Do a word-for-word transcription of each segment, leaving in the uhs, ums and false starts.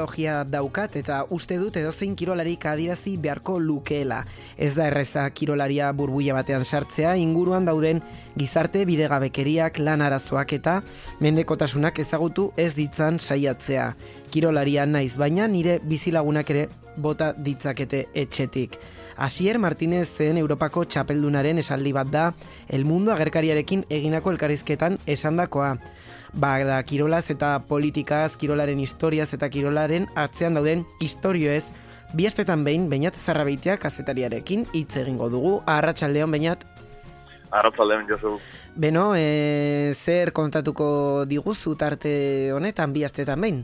analogia daukat eta uste dut edozein kirolarik adirazi beharko lukeela. Ez da erreza kirolaria burbuia batean sartzea, inguruan dauden gizarte bidegabekeriak, lan arazoak eta mendekotasunak ezagutu ez ditzan saiatzea. Kirolaria naiz, baina nire bizilagunak ere bota ditzakete etxetik. Asier Martínez zen Europako txapeldunaren esaldi bat da, El Mundo agerkariarekin eginako elkarrizketan esandakoa. Ba, da, kirolaz eta politikaz, kirolaren historiaz eta kirolaren atzean dauden istorioez, bi astetan behin, Beñat Zarrabeitia kazetariarekin hitz egingo dugu. Arratsaldeon, Beñat. Arratsaldeon, Josu. Beno, e, zer kontatuko diguzu tarte honetan, bi astetan behin?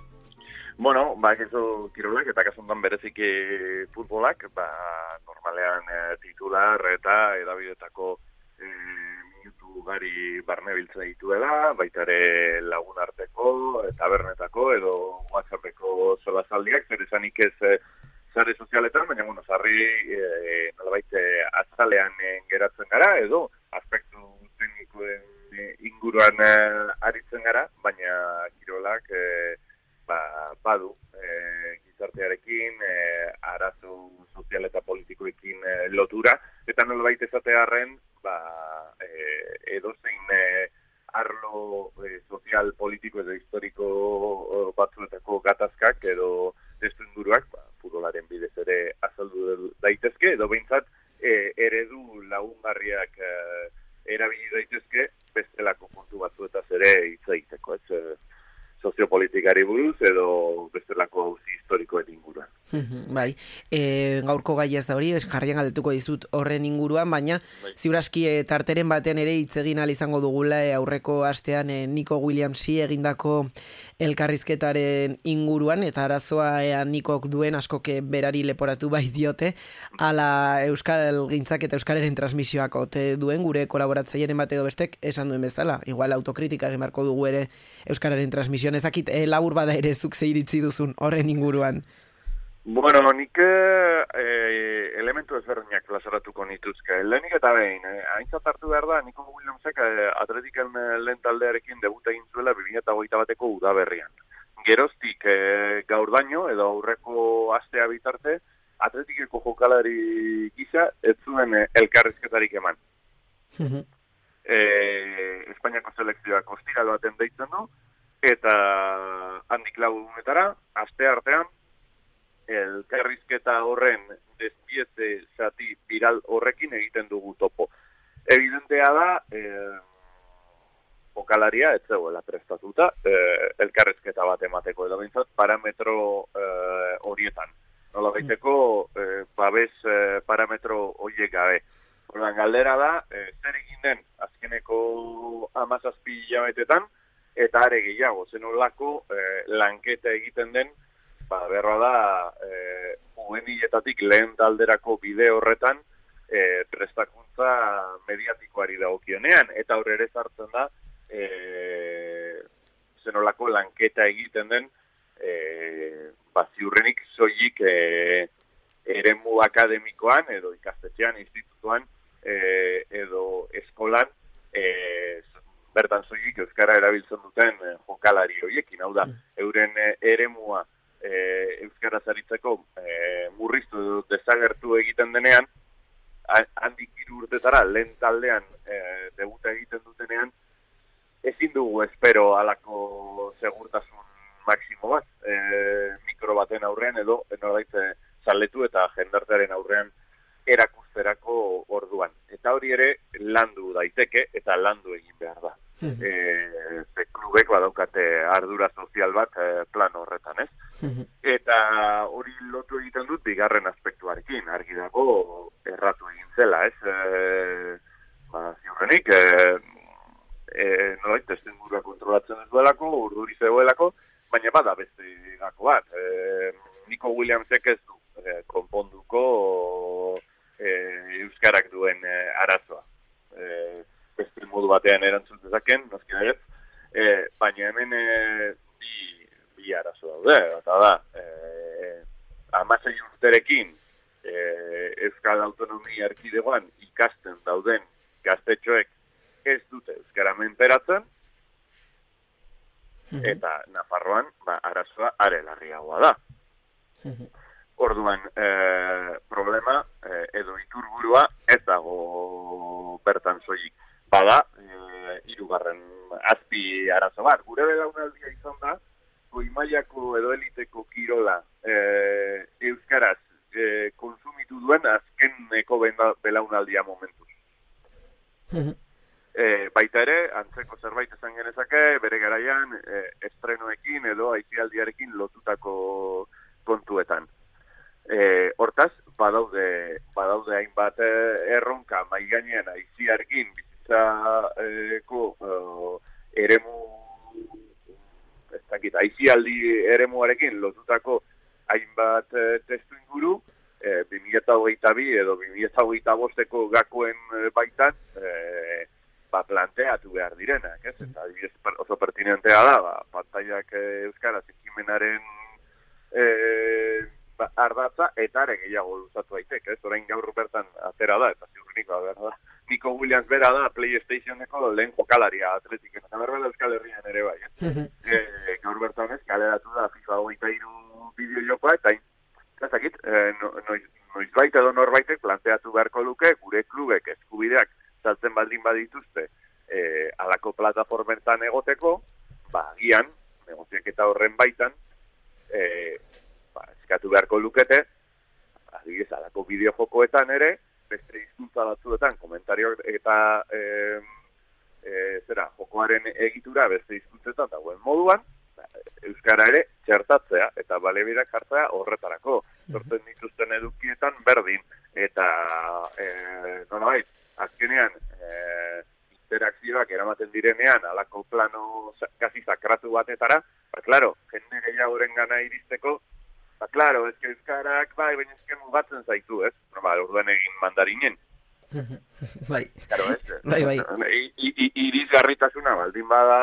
Bueno, ba, ezo kirolak eta kasuntan bereziki futbolak, ba, normalean e, titular eta edabidetako e, minutu gari barne biltzen dituela, baita ere lagun arteko, tabernetako edo WhatsAppeko solazaldiak, zer esanik ez e, sare sozialetan, baina, bueno, sarri e, nolabait atzalean e, geratzen gara, edo aspektu teknikoen e, inguruan e, aritzen gara, baina kirolak e, ba, badu e, gizartearekin, e, arazo sozial eta politikoekin e, lotura, eta nolabait esatearren, ba, e, edozein e, arlo e, sozial, politiko edo historiko batzuetako gatazkak edo testu inguruak, ba, futbolaren bidez ere azaldu daitezke, edo behintzat e, eredu lagungarriak e, erabili daitezke, bestelako kontu batzuetaz ere hitz egiteko, ez? E, soziopolitikari buruz edo bestelako auzi historikoen inguruan. Bai, e, gaurko gai ez da hori, jarrian galdetuko dizut horren inguruan, baina bai. Ziuraski e, tarteren baten ere hitz egin ahal izango dugula e, aurreko astean e, Nico Williamsi egindako elkarrizketaren inguruan, eta arazoa ea Nikok duen askoke berari leporatu bai diote, ala Euskal Gintzak eta Euskararen transmisioak ote duen, gure kolaboratzaileen bat edo bestek esan duen bezala, igual autokritika egin beharko dugu ere Euskararen transmisioan, ezakit e, labur bada ere zuk zeiritzi duzun horren inguruan. Bueno, nik eh, elementu ezberdinak plazaratuko nituzke. Lehenik eta behin, eh, aintzat hartu behar da, Nico Williamsek eh, Atletiken lehen taldearekin debuta egin zuela bi mila hogeita bateko udaberrian. Geroztik eh, gaur daño, edo aurreko astea bitarte, Atletikeko jokalari gisa ez zuen eh, elkarrizketarik eman. Uh-huh. eh, Espainiako selekzioak ostiral baten deitzen du, eta handik lau egunetara, aste artean, elkarrizketa horren despieze zati viral horrekin egiten dugu topo. Evidentea da, eh, jokalaria ez zegoela prestatuta, eh, elkarrizketa bat emateko, edo bintzat parametro eh, horietan. Nola baiteko, eh, babes eh, parametro horiek gabe. Ordan galdera da, eh, zer egin den azkeneko hamazazpi hilabetetan, eta are gehiago, zenolako eh, lanketa egiten den, ba, berra da, e, juveniletatik lehen talderako bide horretan e, prestakuntza mediatikoari dagokionean, eta hor ere sartzen da, e, zenolako lanketa egiten den, e, ba, ziurrenik soilik e, eremu akademikoan, edo ikastetxean, institutuan, e, edo eskolan, e, bertan soilik euskara erabiltzen duten e, jokalari horiekin, hau da, euren e, eremua E, euskara zaritzeko e, murriztu edo desagertu egiten denean, handik hiru urtetara lehen taldean e, debuta egiten dutenean, ezin dugu espero halako segurtasun maksimo bat, e, mikro baten aurrean edo norbait zaletu eta jendartearen aurrean erakusterako orduan. Eta hori ere landu daiteke eta landu egin behar da. E, klubek badaukate ardura sozial bat e, plan horretan, ez? Eta hori lotu egiten dut bigarren aspektuarekin, argi dago erratu egin zela, ez? E, ba, ziurrenik, e, e, nolait, testengurua kontrolatzen ez duelako, urduri zegoelako, baina bada beste gako bat. E, Nico Williamsek ez du e, konponduko e, euskarak duen e, arazoa. E, beste modu batean erantzun dezaken, noski da ez, e, baina hemen e, bi, bi arazo daude, eta da, e, amasei urterekin e, Euskal Autonomia Erkidegoan ikasten dauden gaztetxoek ez dute euskara menperatzen, eta Nafarroan ba, arazoa are larriagoa da. Orduan, eh, problema eh, edo iturburua ez dago bertan soilik. Bada, eh, hirugarren azpi arazo bat. Gure belaunaldia izan da, goi mailako edo eliteko kirola eh, euskaraz eh, konsumitu duen azkeneko belaunaldia momentuz. E, baita ere, antzeko zerbait esan genezake, bere garaian e, estrenoekin edo aisialdiarekin lotutako kontuetan. E, hortaz, badaude, badaude hainbat erronka mai gainean aisiarekin bizitzako uh, eremu, ez dakit, aisialdi eremuarekin lotutako hainbat uh, testu inguru, uh, bi mila hogeita bi edo bi mila hogeita bosteko gakoen uh, baitan, uh, ba, planteatu behar direnak, ez? Eta oso pertinentea da, ba, pantaiak eh, euskaraz ekimenaren eh, ba, ardatza, eta ere gehiago luzatu aitek, ez? Orain gaur bertan atera da, eta ziurrenik, ba, da. Nico Williams bera da PlayStationeko lehen jokalaria atletiken, eta berbera Euskal Herrian ere bai, ez? e, gaur bertan ez, kaleratu da FIFA hogeita hiru bideo jokoa, eta ezakit, eh, no, noiz, noizbait edo norbaitek planteatu beharko luke, gure klubek eskubideak saltzen baldin badituzte eh, alako plataformentan egoteko, ba, agian, negoziaketa horren baitan, eh, ba, eskatu beharko lukete, adibidez, alako bideojokoetan ere, beste hizkuntza batzuetan, komentarioak eta eh, eh, zera, jokoaren egitura beste hizkuntzetan dagoen moduan, ba, euskara ere txertatzea, eta balebirak jartzea horretarako. Sortzen dituzten edukietan berdin, eta eh, nolabait, azkenean, eh, interakzioak eramaten direnean, alako plano kasi sakratu batetara, ba, klaro, jende gehiagoren gana iristeko, ba, klaro, ez que euskarak, bai, baina ezken mugatzen zaitu, ez? No, ba, orduan egin mandarinen. Bai. Claro, ez? Bai, bai. Irisgarritasuna, baldin bada,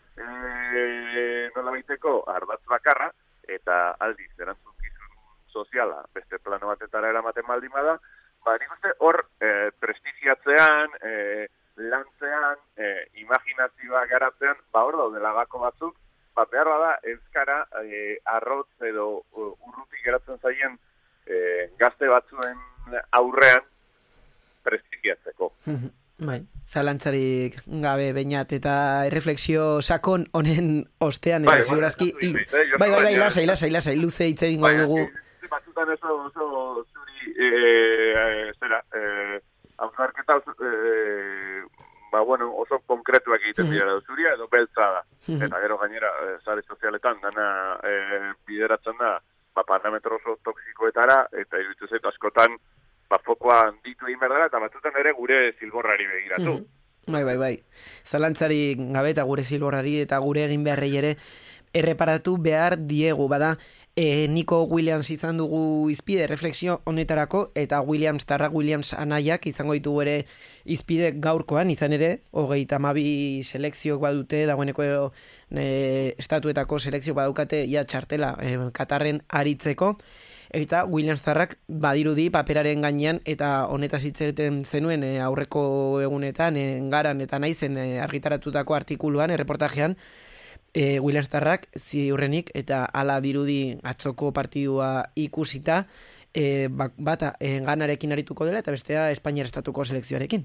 eh, nola baiteko, ardatz bakarra, eta aldiz, erantzukizun soziala, beste plano batetara eramaten baldin bada, ba, nik uste hor eh, prestigiatzean, eh, lantzean, eh, imaginazioa garatzean, ba hor daudela gako batzuk, ba behar da euskara eh, arrotz edo uh, urrutik geratzen zaien eh, gazte batzuen aurrean prestigiatzeko. Bai, zalantzarik gabe beinat eta erreflexio sakon honen ostean, bai, eta ziurazki... Bai, bai, bai, lasai, lasai, lasai, luze hitz egingo bai, dugu. Batzutan oso, oso zuri, eh, zera, eh, hausnarketa oso, eh, ba, bueno, oso konkretuak egiten mm-hmm. dira, zuria edo beltza da. Mm-hmm. Eta gero gainera, eh, sare sozialetan, dana eh, bideratzen da, ba, parametro oso toksikoetara, eta iruditzen zaitu askotan, ba, fokoa handitu egin behar dara, eta batzutan ere gure zilborrari begiratu. Mm-hmm. Bai, bai, bai. Zalantzari gabe eta gure zilborrari eta gure egin beharrei ere erreparatu behar diegu, bada, e, Nico Williams izan dugu izpide refleksio honetarako, eta Williams, Tarra Williams anaiak izango ditugu ere izpide gaurkoan, izan ere, hogeita hamabi selekziok badute, dagoeneko e, estatuetako selekziok badaukate, ia txartela, e, Katarren aritzeko, eta Williams Tarrak badirudi paperaren gainean, eta honetaz hitz egiten zenuen e, aurreko egunetan, e, garan eta naizen e, argitaratutako artikuluan, erreportajean, E, Williams Tarrak ziurrenik eta ala dirudi atzoko partidua ikusita e, bata e, Ganarekin arituko dela eta bestea Espainiar estatuko selekzioarekin.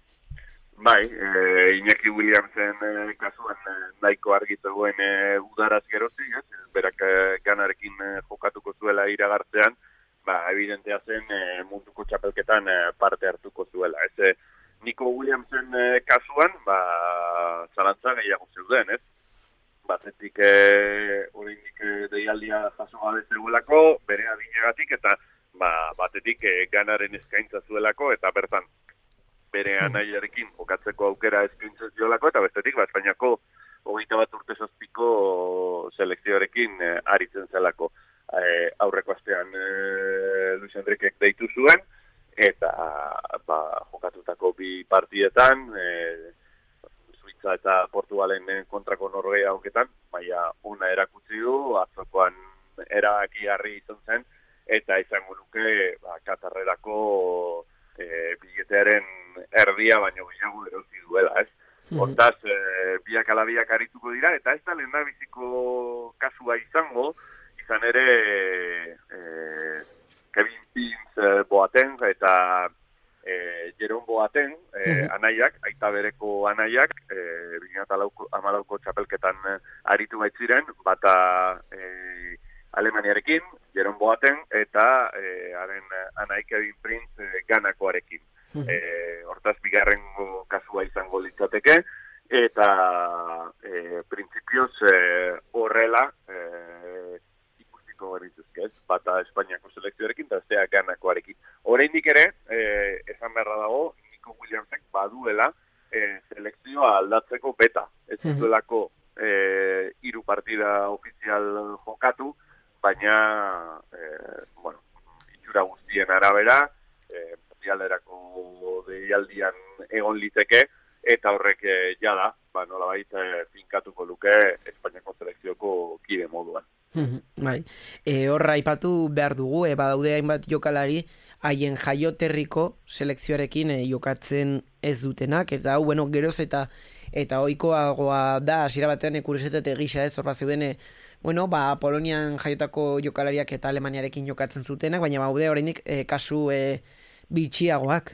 Bai, e, Iñaki Williamsen e, kasuan e, nahiko argitzegoen e, udaraz gerotik, ez? Berak e, Ganarekin e, jokatuko zuela iragartzean, ba, evidentea zen e, munduko txapelketan e, parte hartuko zuela. Ez, e, Nico Williamsen e, kasuan, ba, zalantza gehiago zeuden, ez? Batetik oraindik e, deialdia jaso gabe zegoelako, bere adinegatik, eta ba, batetik e, Ganaren eskaintza zuelako, eta bertan bere anaiarekin jokatzeko aukera eskaintza zuelako, eta bestetik ba, Espainiako hogeita bat urte zazpiko selekzioarekin e, aritzen zelako. E, aurreko astean e, Luis Enriquek deitu zuen, eta ba, jokatutako bi partietan, e, eta Portugalen kontrako Norvegia auketan, baina una erakutsi du, atzokoan erabakigarri izan zen, eta izango nuke ba, Katarrerako e, biletearen erdia baino gehiago erosi duela, ez? Mm-hmm. Hortaz, e, biak alabiak arituko dira, eta ez da lehendabiziko kasua izango, izan ere e, Kevin Prince e, Boateng eta e, Jerome Boateng e, mm-hmm. anaiak, aita bereko anaiak, e, bi mila hamalauko txapelketan aritu baitziren, bata e, Alemaniarekin, Jerome Boateng, eta e, haren anai Kevin Prince e, Ganakoarekin. Mm-hmm. E, hortaz, bigarrengo kasua izango litzateke, eta e, printzipioz e, horrela e, ikusiko genituzke ez, bata Espainiako selekzioarekin, eta bestea Ganakoarekin. Oraindik ere, e, esan beharra dago, Nico Williamsek baduela e, selekzioa aldatzeko beta. Ez mm-hmm. zuelako e, hiru partida ofizial jokatu, baina, eh, bueno, itxura guztien arabera, eh, mundialerako deialdian egon liteke, eta horrek eh, jada, ba, nolabait eh, finkatuko luke Espainiako selekzioko kide moduan. Bai, e, horra aipatu behar dugu, e, badaude hainbat jokalari, haien jaioterriko selekzioarekin e, jokatzen ez dutenak, eta hau, bueno, geroz eta eta ohikoagoa da, hasiera batean kuriositate gisa ez, horra zeuden, e, bueno, ba, Polonian jaiotako jokalariak eta Alemaniarekin jokatzen zutenak, baina baude oraindik e, kasu e, bitxiagoak.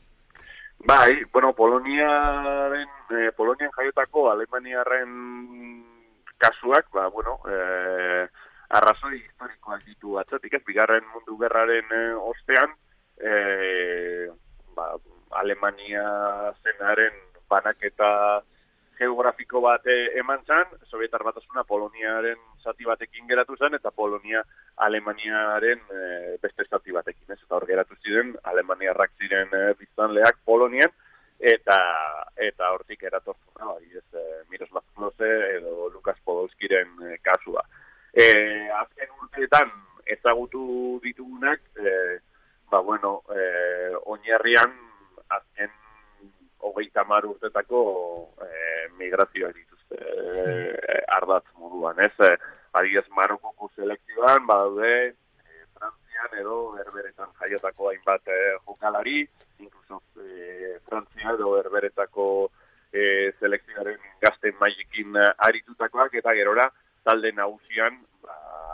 Bai, bueno, Poloniaren, e, Polonian jaiotako Alemaniarren kasuak, ba, bueno, e, arrazoi historikoak ditu atzatik, ez, bigarren mundu gerraren e, ostean, e, ba, Alemania zenaren banaketa geografiko bat eman zan, Sovietar Batasuna Poloniaren zati batekin geratu zen, eta Polonia Alemaniaren e, beste zati batekin, ez? Eta hor geratu ziren, Alemaniarrak ziren e, biztanleak Polonien, eta eta hortik eratortu, no? Ez, e, Miroslav Klose edo Lukas Podolskiren e, kasua. E, azken urteetan ezagutu ditugunak, e, ba, bueno, e, oinarrian azken hogeita hamar urtetako eh, migrazioak dituzte eh, ardatz moduan, ez? Eh, Adibidez, Marokoko selekzioan, badaude, eh, Frantzian edo Herberetan jaiotako hainbat eh, jokalari, inkluso eh, Frantzia edo Herberetako eh, selekzioaren gazten mailekin aritutakoak, eta gerora talde nagusian ba,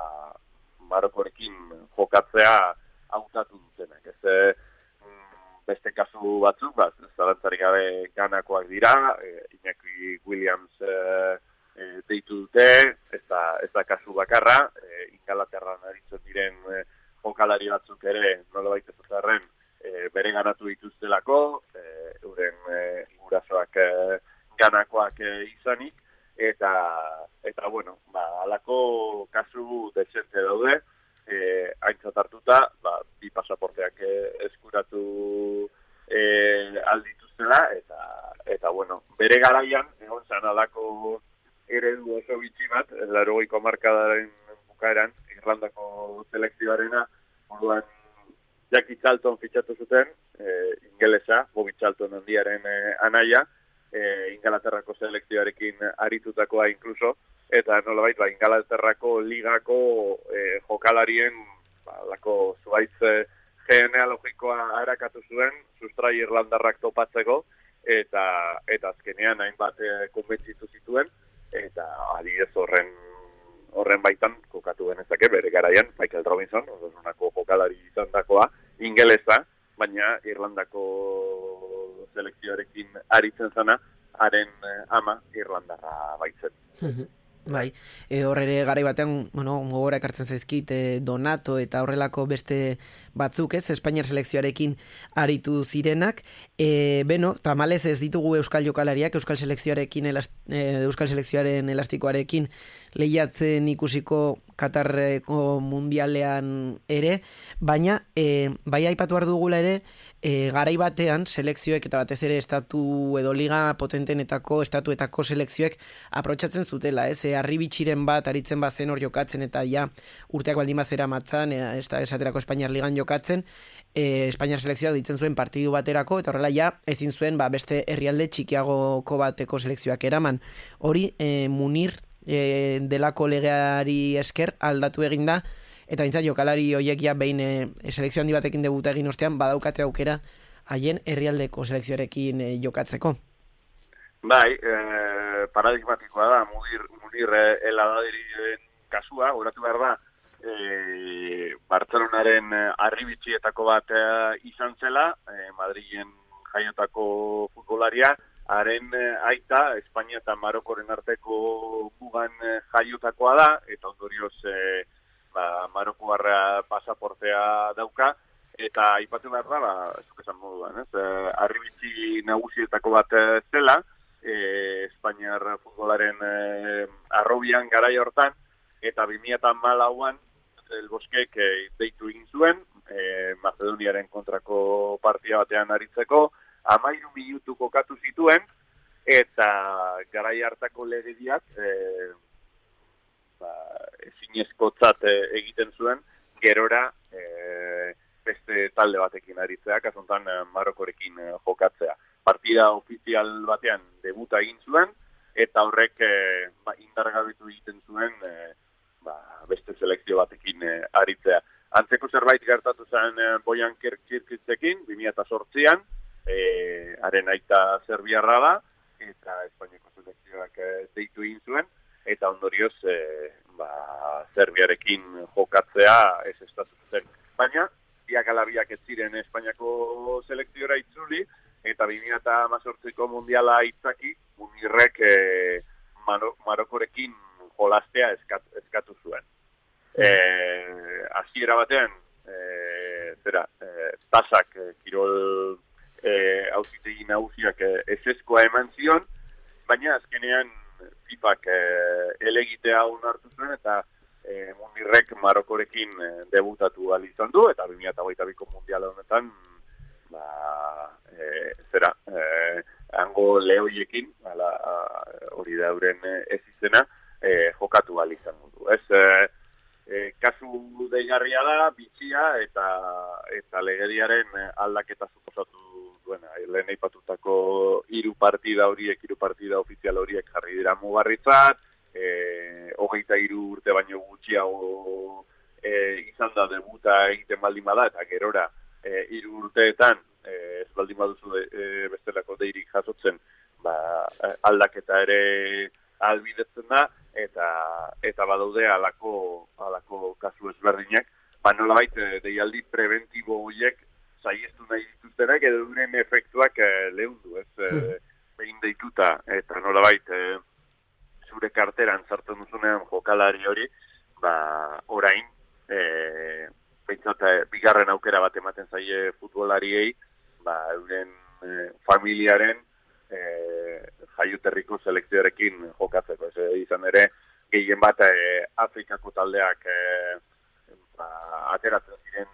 Marokorekin jokatzea hautatu dutenak, ez? Eh, beste kasu batzuk, bat, zalantzarik gabe Ganakoak dira, e, Iñaki Williams e, e, deitu dute, ez da, ez da kasu bakarra, e, Ingalaterran aritzen diren e, jokalari batzuk ere, nolabait ez azarren, e, bere ganatu dituztelako, e, euren e, gurasoak e, Ganakoak e, izanik, eta, eta bueno, ba, alako kasu desente daude, Eh, aintzat hartuta, ba, bi pasaporteak eh, eskuratu eh, aldituztela, eta, eta bueno, bere garaian, egon zan alako eredu oso bitxi bat, laurogeiko hamarkadaren bukaeran, Irlandako selekzioarena, orduan Jackie Charlton fitxatu zuten, eh, ingelesa, Bobby Charlton handiaren eh, anaia, eh, Ingalaterrako selekzioarekin aritutakoa inkluso, eta nolabait, ba, Ingalaterrako ligako eh, jokalarien ba, lako zuaitz eh, genealogikoa harakatu zuen, sustrai irlandarrak topatzeko, eta eta azkenean hainbat eh, konbentzitu zituen, eta adibidez horren horren baitan kokatu genezake bere garaian Michael Robinson, osonako jokalari izandakoa, ingelesa, baina Irlandako selekzioarekin aritzen zana, haren eh, ama Irlandarra baitzen. Bai, e, hor ere garai batean, bueno, gogora ekartzen zaizkit e, Donato eta horrelako beste batzuk, ez, Espainiar selekzioarekin aritu zirenak. E, beno, tamalez ez ditugu euskal jokalariak, euskal selekzioarekin elast, e, euskal selekzioaren elastikoarekin lehiatzen ikusiko Katarreko mundialean ere, baina e, bai aipatu behar dugula ere, e, garai batean selekzioek eta batez ere estatu edo liga potentenetako estatuetako selekzioek aprotsatzen zutela, ez, e, arribitxiren bat aritzen bazen hor jokatzen eta ja urteak baldin bazera matzan, e, esaterako Espainiar ligan jokatzen, e, Espainiar selekzioa ditzen zuen partidu baterako, eta horrela ja ezin zuen ba, beste herrialde txikiagoko bateko selekzioak eraman. Hori e, Munir E, delako legeari esker aldatu egin da, eta bintzat jokalari horiek ja behin e, selekzio handi batekin debuta egin ostean badaukate aukera haien herrialdeko selekzioarekin e, jokatzeko. Bai, e, paradigmatikoa da, Munir, Munir Eladadiren kasua, horatu behar da, e, Bartzelonaren arribitxietako bat e, izan zela, e, Madrilen jaiotako futbolaria, haren aita, Espainia eta Marokoren arteko mugan jaiotakoa da, eta ondorioz e, ba, Marokoarra pasaportea dauka, eta aipatu behar da, ba, zuk esan moduan, ez? E, arribitxi nagusietako bat zela, e, Espainiar futbolaren e, arrobian garai hortan, eta bi mila hamalauan El Boskek e, deitu egin zuen, e, Macedoniaren kontrako partida batean aritzeko, hamairu minutu kokatu zituen, eta garai hartako legediak e, ba, ezinezkotzat e, egiten zuen, gerora e, beste talde batekin aritzea, kasontan e, Marokorekin e, jokatzea. Partida ofizial batean debuta egin zuen, eta horrek e, ba, indargabetu egiten zuen e, ba, beste selekzio batekin e, aritzea. Antzeko zerbait gertatu zen e, Bojan Kirkitzekin, bi mila zortzian, E, haren aita Serbiarra da, eta Espainiako selekzioak e, deitu egin zuen, eta ondorioz e, ba, Serbiarekin jokatzea ez estatu zen. Baina, biak alabiak ez ziren Espainiako selekziora itzuli, eta bi mila hemezortziko mundiala itzaki, Munirrek e, Maro, Marokorekin jolastea eskat, eskatu zuen. E, hasiera batean, e, zera, e, tasak e, kirol hauzitegi e, nagusiak e, ezeskoa eman zion, baina azkenean FIFAk e, elegitea onartu zuen, eta e, Munirrek Marokorekin e, debutatu ahal izan du, eta bi mila hogeita biko mundiala honetan, ba, e, zera, e, hango lehoiekin, ala, hori da euren ez izena, e, jokatu ahal izan du. Ez, e, e, kasu deigarria da, bitxia, eta, eta legediaren aldaketa suposatu duena. Lehen aipatutako hiru partida horiek, hiru partida ofizial horiek jarri dira mugarritzat, e, hogeita hiru urte baino gutxiago e, izan da debuta egiten baldin bada, eta gerora e, hiru urteetan e, ez baldin baduzu e, bestelako deirik jasotzen, ba, aldaketa ere albidetzen da, eta eta badaude alako, alako kasu ezberdinak, ba nolabait deialdi preventibo horiek saiestu nahi dituztenak edo duren efektuak e, lehundu, ez, e, behin deituta, eta nolabait e, zure karteran sartzen duzunean jokalari hori, ba, orain, e, behintzat, e, bigarren aukera bat ematen zaie futbolariei, ba, euren e, familiaren e, jaioterriko selekzioarekin jokatzeko, ez, e, izan ere, gehien bat e, Afrikako taldeak e, ba, ateratzen ziren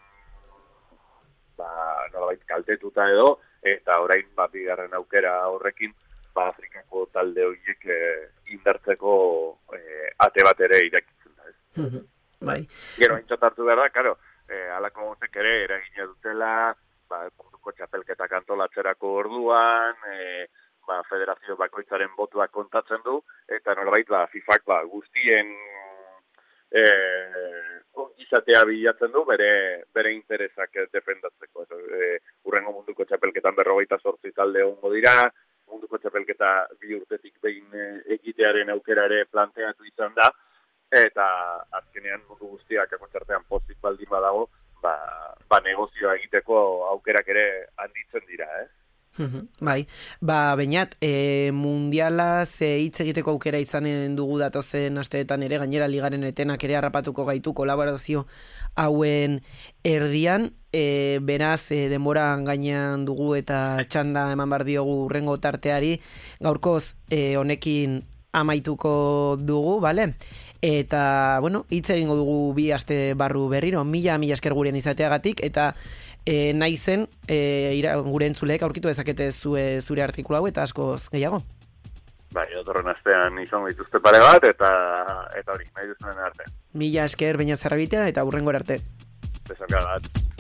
ba, nolabait kaltetuta edo, eta orain ba, bigarren aukera horrekin, ba, Afrikako talde horiek e, indartzeko e, ate bat ere irekitzen da. Ez? Bai. Gero, aintzat hartu behar da, karo, e, alako gontek ere eragina dutela, ba, munduko txapelketak antolatzerako orduan, e, ba, federazio bakoitzaren botuak kontatzen du, eta nolabait ba, FIFAk ba, guztien e, izatea bilatzen du bere, bere interesak defendatzeko. E, urrengo munduko txapelketan berrogeita zortzi talde ongo dira, munduko txapelketa bi urtetik behin egitearen aukera ere planteatu izan da, eta azkenean mundu guztiak akontzartean pozik baldin badago, ba, ba negozioa egiteko aukerak ere handitzen dira, eh? Bai, ba, Beñat, e, mundiala ze hitz egiteko aukera izanen dugu datozen asteetan ere, gainera ligaren etenak ere harrapatuko gaitu kolaborazio hauen erdian, e, beraz, e, denboran gainean dugu eta txanda eman bar diogu urrengo tarteari, gaurkoz e, honekin amaituko dugu, bale? Eta, bueno, hitz egingo dugu bi aste barru berriro, mila, mila esker gurean izateagatik, eta E, nahi zen, e, ira, gure entzuleek aurkitu dezakete zue, zure artikulu hau eta askoz gehiago. Bai, otorren astean izango dituzte pare bat, eta eta hori, nahi duzuen arte. Mila esker Beñat Zarrabitia eta hurrengora arte. Besanka bat.